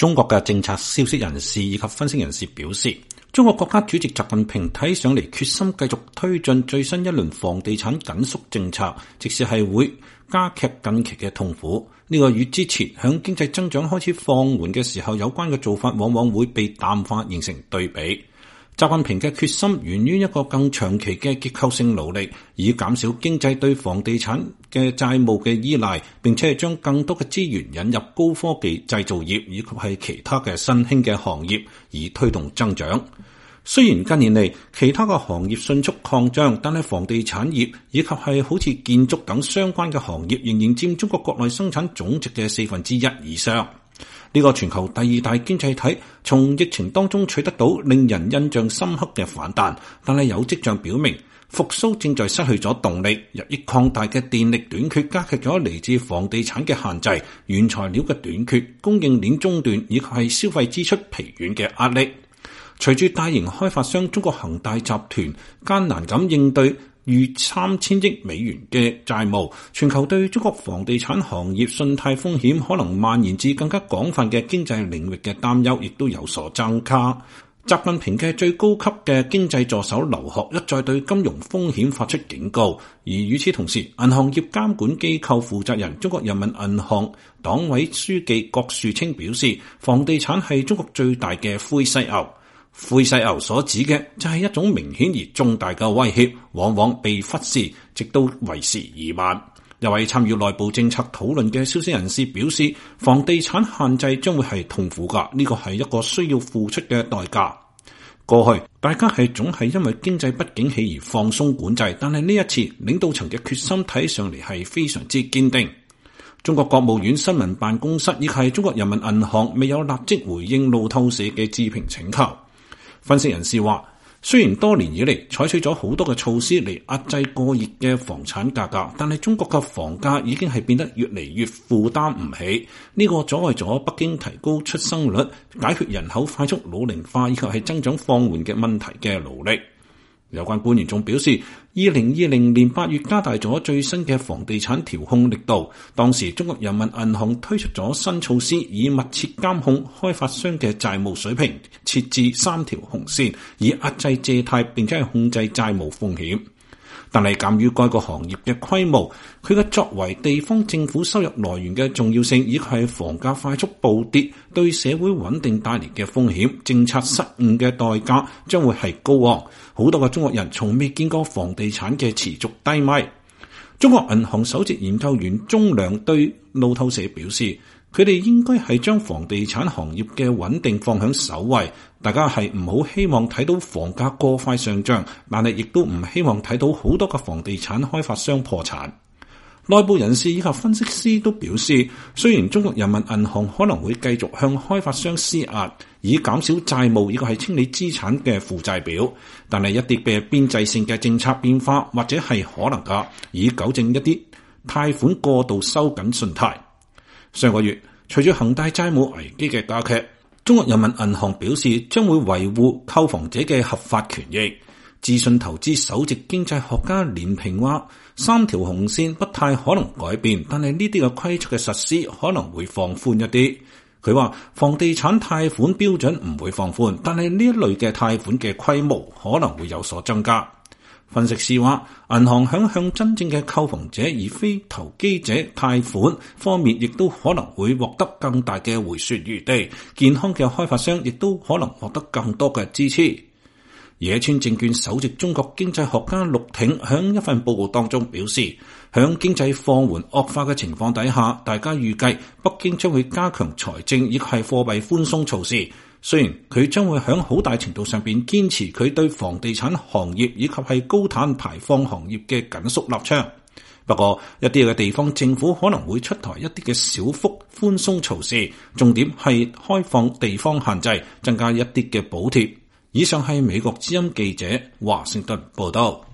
中國嘅政策消息人士以及分析人士表示，中國國家主席習近平睇上嚟決心繼續推進最新一輪房地產緊縮政策，即使係會加劇近期嘅痛苦。呢個與之前響經濟增長開始放緩嘅時候有關嘅做法往往會被淡化，形成對比。習近平嘅決心源於一個更長期嘅結構性努力，以減少經濟對房地產嘅債務嘅依賴，並且係將更多嘅資源引入高科技製造業以及係其他嘅新興嘅行業，以推動增長。雖然近年嚟其他嘅行業迅速擴張，但係房地產業以及係好似建築等相關嘅行業仍然佔中國國內生產總值嘅1/4以上。呢個全球第二大經濟體從疫情當中取得到令人印象深刻嘅反彈，但係有跡象表明復甦正在失去咗動力。日益擴大嘅電力短缺加劇咗嚟自房地產嘅限制、原材料嘅短缺、供應鏈中斷以及係消費支出疲軟嘅壓力。隨住大型開發商中國恒大集團艱難咁應對逾3000億美元嘅債務，全球對中國房地產行業信貸風險可能蔓延至更加廣泛嘅經濟領域嘅擔憂亦都有所增加。習近平嘅最高級嘅經濟助手劉鶴一再對金融風險發出警告，而與此同時，銀行業監管機構負責人中國人民銀行黨委書記郭樹清表示，房地產係中國最大嘅灰犀牛。灰犀牛所指嘅就係一種明顯而重大嘅威脅，往往被忽視，直到為時已晚。有位參與內部政策討論嘅消息人士表示，房地產限制將會係痛苦㗎，呢個係一個需要付出嘅代價。過去大家總係因為經濟不景氣而放鬆管制，但係呢一次領導層嘅決心睇上嚟係非常之堅定。中國國務院新聞辦公室亦係中國人民銀行未有立即回應路透社嘅置評請求。分析人士話，雖然多年以嚟採取咗好多嘅措施嚟壓制過熱嘅房產價格，但係中國嘅房價已經係變得越嚟越負擔唔起。呢個阻礙咗北京提高出生率、解決人口快速老齡化以及係增長放緩嘅問題嘅努力。有關官員仲表示，2020年8月加大咗最新嘅房地產調控力度。當時中國人民銀行推出咗新措施，以密切監控開發商嘅債務水平，設置3條紅線，以壓制借貸並且係控制債務風險。但係鑑於該個行業嘅規模，佢嘅作為地方政府收入來源嘅重要性，以及係房價快速暴跌對社會穩定帶嚟嘅風險，政策失誤嘅代價將會係高昂。好多嘅中國人從未見過房地產嘅持續低迷。中國銀行首席研究員鐘良對路透社表示，佢哋應該係將房地產行業嘅穩定放喺首位。大家係唔好希望睇到房價過快上漲，但係亦都唔希望睇到好多嘅房地產開發商破產。內部人士以及分析師都表示，雖然中國人民銀行可能會繼續向開發商施壓，以減少債務以及係清理資產嘅負債表，但係一啲嘅邊際性嘅政策變化或者係可能㗎，以糾正一啲貸款過度收緊信貸。上個月，隨住恒大債務危機嘅加劇，中國人民銀行表示將會維護購房者嘅合法權益。資訊投資首席經濟學家連平話，3條紅線不太可能改變，但係呢啲嘅規則嘅實施可能會放寬一啲。佢話房地產貸款標準唔會放寬，但係呢一類嘅貸款嘅規模可能會有所增加。分析師話，銀行向真正嘅購房者而非投機者貸款方面，亦都可能會獲得更大嘅回旋餘地。健康嘅開發商亦都可能獲得更多嘅支持。野村證券首席中國經濟學家陸挺喺一份報告當中表示，喺經濟放緩惡化嘅情況底下，大家預計北京將會加強財政亦係貨幣寬鬆措施。雖然佢將會喺好大程度上邊堅持佢對房地產行業以及係高碳排放行業嘅緊縮立場，不過一啲嘅地方政府可能會出台一啲嘅小幅寬鬆措施，重點係開放地方限制，增加一啲嘅補貼。以上係美國之音記者華盛頓報道。